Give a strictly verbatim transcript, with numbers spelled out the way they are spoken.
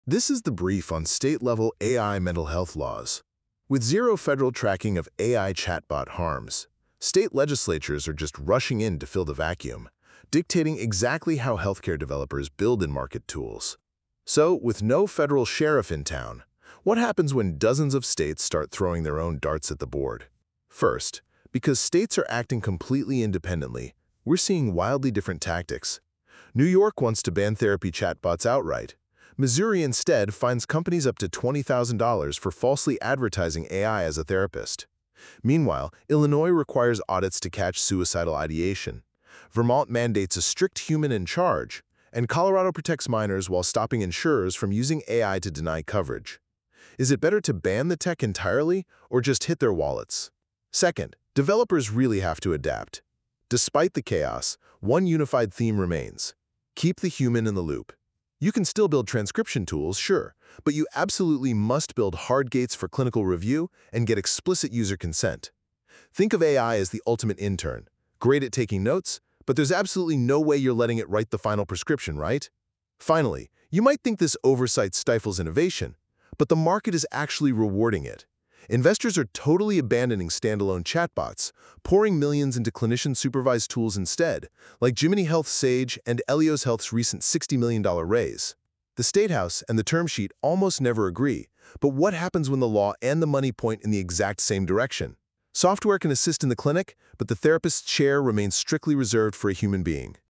This is the brief on state-level A I mental health laws. With zero federal tracking of A I chatbot harms, state legislatures are just rushing in to fill the vacuum, dictating exactly how healthcare developers build and market tools. So, with no federal sheriff in town, what happens when dozens of states start throwing their own darts at the board? First, because states are acting completely independently, we're seeing wildly different tactics. New York wants to ban therapy chatbots outright. Missouri instead fines companies up to twenty thousand dollars for falsely advertising A I as a therapist. Meanwhile, Illinois requires audits to catch suicidal ideation. Vermont mandates a strict human in charge, and Colorado protects minors while stopping insurers from using A I to deny coverage. Is it better to ban the tech entirely or just hit their wallets? Second, developers really have to adapt. Despite the chaos, one unified theme remains: keep the human in the loop. You can still build transcription tools, sure, but you absolutely must build hard gates for clinical review and get explicit user consent. Think of A I as the ultimate intern, great at taking notes, but there's absolutely no way you're letting it write the final prescription, right? Finally, you might think this oversight stifles innovation, but the market is actually rewarding it. Investors are totally abandoning standalone chatbots, pouring millions into clinician-supervised tools instead, like Jiminy Health's Sage and Elios Health's recent sixty million dollar raise. The State House and the term sheet almost never agree, but what happens when the law and the money point in the exact same direction? Software can assist in the clinic, but the therapist's chair remains strictly reserved for a human being.